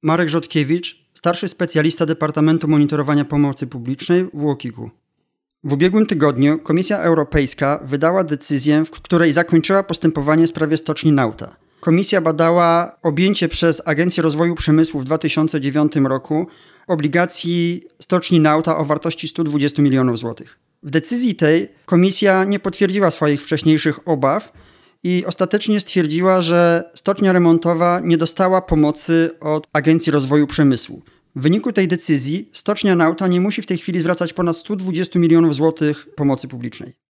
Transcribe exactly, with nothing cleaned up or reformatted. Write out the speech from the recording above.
Marek Rzodkiewicz, starszy specjalista Departamentu Monitorowania Pomocy Publicznej w U O K I K u. W ubiegłym tygodniu Komisja Europejska wydała decyzję, w której zakończyła postępowanie w sprawie stoczni Nauta. Komisja badała objęcie przez Agencję Rozwoju Przemysłu w dwa tysiące dziewiątym roku obligacji stoczni Nauta o wartości sto dwadzieścia milionów złotych. W decyzji tej komisja nie potwierdziła swoich wcześniejszych obaw i ostatecznie stwierdziła, że stocznia remontowa nie dostała pomocy od Agencji Rozwoju Przemysłu. W wyniku tej decyzji stocznia Nauta nie musi w tej chwili zwracać ponad sto dwadzieścia milionów złotych pomocy publicznej.